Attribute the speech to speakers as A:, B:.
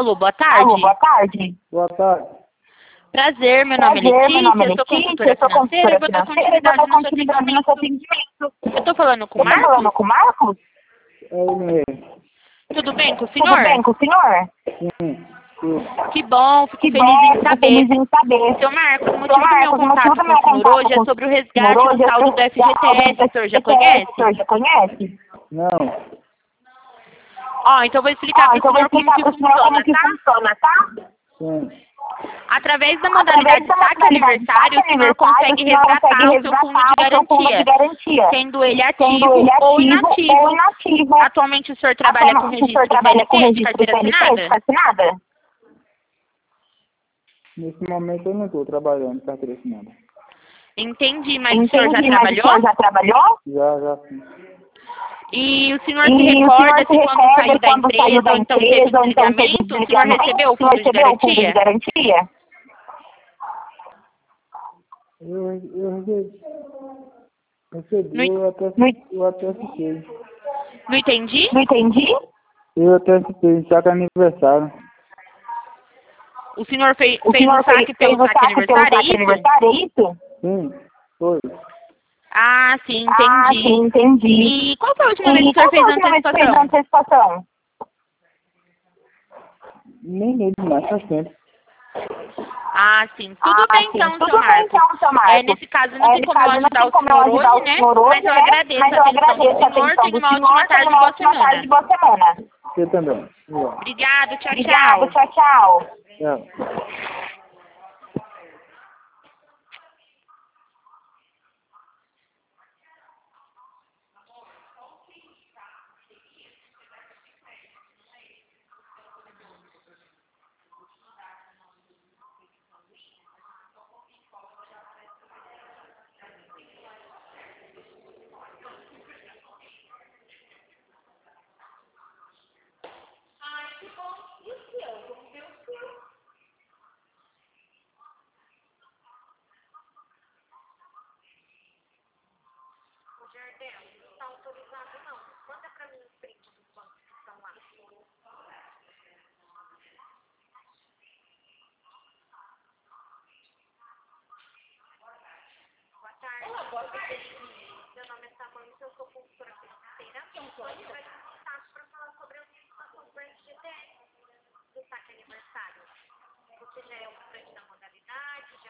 A: Alô, boa
B: Alô,
A: tarde.
B: boa tarde.
C: Boa tarde.
A: Prazer, meu nome é Letícia, eu sou consultora financeira e vou dar continuidade no seu atendimento. Eu tô falando com o
B: Eu tô falando
A: Marcos?
B: com o Marcos?
C: É ele mesmo.
A: Tudo bem com o
B: Tudo
A: senhor?
B: bem com o senhor?
C: Sim. Sim.
A: Que bom, fico
B: Que
A: feliz
B: bom,
A: em
B: fico
A: saber.
B: feliz em saber.
A: Seu Marcos, o
B: Seu
A: motivo do meu
B: Marcos, o motivo
A: contato
B: do
A: com o
B: meu
A: senhor
B: contato
A: hoje
B: com
A: é
B: o
A: sobre o
B: senhor
A: resgate
B: hoje
A: do
B: é
A: saldo do
B: sobre
A: FGTS, o senhor já
B: o
A: conhece?
B: senhor já conhece?
C: Não.
A: Ó, então eu vou explicar para o
B: Então eu vou
A: senhor como
B: explicar
A: que
B: para o senhor como
A: funciona,
B: que
A: tá?
B: funciona, tá?
C: Sim.
A: Através da
B: Através
A: modalidade
B: da
A: saque
B: modalidade
A: aniversário, o senhor consegue
B: o senhor consegue
A: resgatar o seu fundo de
B: resgatar o seu fundo de
A: garantia,
B: garantia,
A: sendo ele
B: sendo ele
A: ativo ou
B: ativo ou
A: inativo.
B: inativo.
A: Atualmente o senhor trabalha com
B: Atualmente o senhor
A: registro
B: trabalha com
A: CLT de
B: registro
A: carteira
B: CLT de
A: assinada?
B: assinada?
C: Nesse momento eu não estou trabalhando com carteira assinada.
A: Entendi, mas o senhor já
B: Entendi, mas o
A: trabalhou?
B: senhor já trabalhou?
C: Já sim.
A: E o senhor se
B: E o
A: recorda
B: senhor se
A: se quando saiu
B: recorda
A: da
B: quando saiu
A: empresa
B: da
A: ou então teve
B: empresa ou então teve
A: desligamento, o senhor
B: desligamento?
A: recebeu o
B: O senhor
A: fundo de
B: recebeu o fundo de
A: garantia?
B: garantia?
C: Eu recebi,
A: Não,
C: eu até fiquei.
A: não entendi?
B: Não entendi?
C: Eu até fiquei, saca aniversário.
A: O senhor fez
B: O
A: o
B: senhor
A: saque pelo
B: fez o
A: saque
B: saque pelo
A: aniversário, é
B: saque
A: isso?
B: aniversário, é isso?
C: Sim, foi.
A: Ah, sim,
B: Ah,
A: entendi.
B: sim, entendi.
A: E qual foi a última vez que
B: E
A: o senhor
B: qual foi
A: fez
B: a
A: a
B: última vez que fez a
A: antecipação?
B: antecipação?
C: Nem lembro mais, faz tempo.
A: Ah, sim. Tudo bem então, seu
B: Tudo bem
A: Marcos.
B: então, seu Marcos.
A: Nesse caso, não tem como eu
B: Não
A: ajudar
B: tem
A: o
B: como eu
A: senhor
B: ajudar
A: hoje,
B: o
A: né?
B: senhor hoje,
A: Mas eu
B: né?
A: agradeço
B: Mas
A: a
B: eu
A: atenção do
B: agradeço a
A: senhor.
B: atenção
A: Tenha
B: do
A: uma ótima
B: senhor. Tenha
A: tarde e
B: uma
A: boa
B: ótima tarde
A: semana.
B: e boa semana.
C: Você também. Obrigado.
A: Obrigado, tchau,
B: Obrigado,
A: tchau.
B: tchau, tchau.
C: Tchau.
A: Jardel.